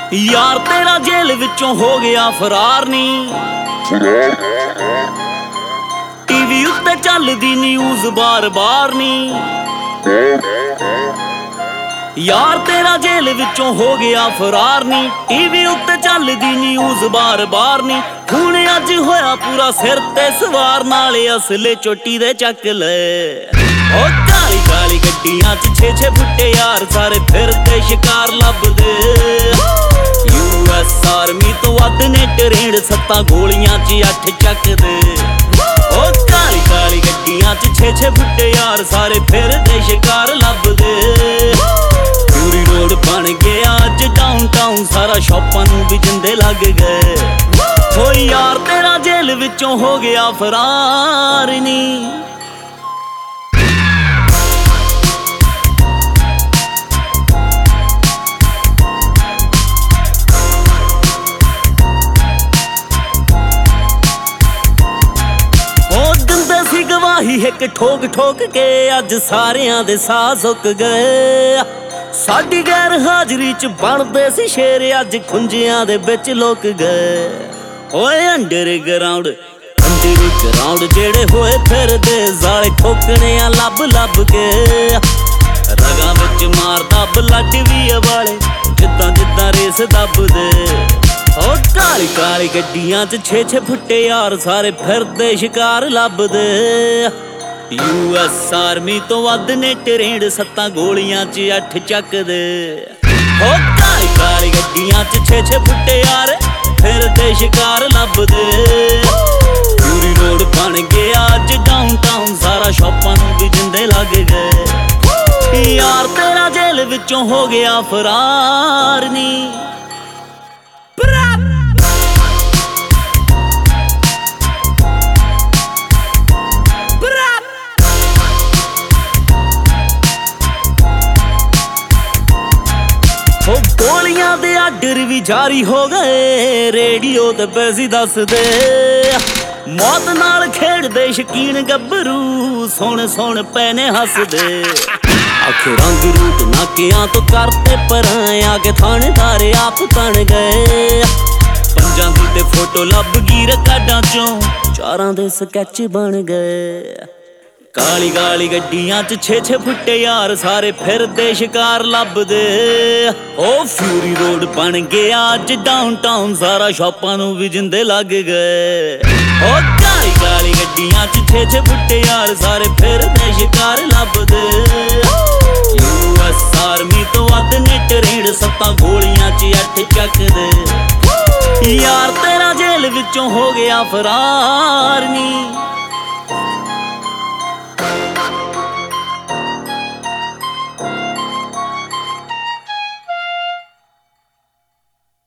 यार तेरा जेल विचों हो गया फरार नी। टीवी उत्ते चलदी न्यूज़ बार बार नी। यार तेरा जेल विचों हो गया फरार नी। टीवी उत्ते चलदी न्यूज़ बार बार नी। हुण अज होया पूरा सिर ते सवार, नाले असले चोटी दे चक ले। ओ काली काली गड्डियां च 6-6 फुट्टे यार सारे फिरदे शिकार लभदे। US आर्मी तो वध ने ट्रेंड 7 गोलियां च 8 चकदे। ओ काली काली गड्डियां च 6-6 फुट्टे यार सारे फिरदे शिकार लभदे। पूरी रोड बन गया अज डाउनटाउन, सारा शॉपां नूं भी जिंदे लग गए। ओ यार तेरा जेल विचों हो गया फरार नी। गवाही एक ठोक ठोक के अज सारियां दे साह सुक गए। साडी गैर हाजरी च बनदे सी शेर, अज खुंजियां दे विच लुक गए। ओए अंडरग्राउंड जेड़े होए फिरदे जाले ठोकने लब लब के। रगां विच मारदा ब्लड वी वाले जिद्दां जिद्दां रेस दबदे। ओ काली काली गड्डियां च 6-6 फुट्टे यार सारे फिरदे शिकार लभदे। US आर्मी तो वध ने ट्रेंड 7 गोलियां च 8 चकदे। ओ काली काली गड्डियां च 6-6 फुट्टे यार फिरदे शिकार लभदे। पूरी रोड बन गया अज डाउनटाउन, सारा शॉपां नूं भी जिंदे लग गए। यार तेरा जेल विचों हो गया फरार नी। गोलियां दे आर्डर भी जारी हो गए, रेडियो ते पैसी दस दे। मौत नाल खेड़दे शकीन गब्बरू, सुन सुन पैने हसदे। अख रंग रूप नाकियां तो करते परां, आके थानेदार आप बन गए। पंजां दी ते फोटो लभ गई रिकार्डां चों, 4 दे स्कैच बन गए। काली काली गड्डियां च 6-6 फुट्टे यार सारे फिरदे शिकार लभदे। ओ फ्यूरी रोड बन गया अज डाउनटाउन, सारा शॉपां नूं भी जिंदे लग गए। ओ काली काली गड्डियां च 6-6 फुट्टे यार सारे फिरदे शिकार लभदे। US आर्मी तो वध ने ट्रेंड 7 गोलियां च 8 चकदे। यार तेरा जेल विचों हो गया फरार नी।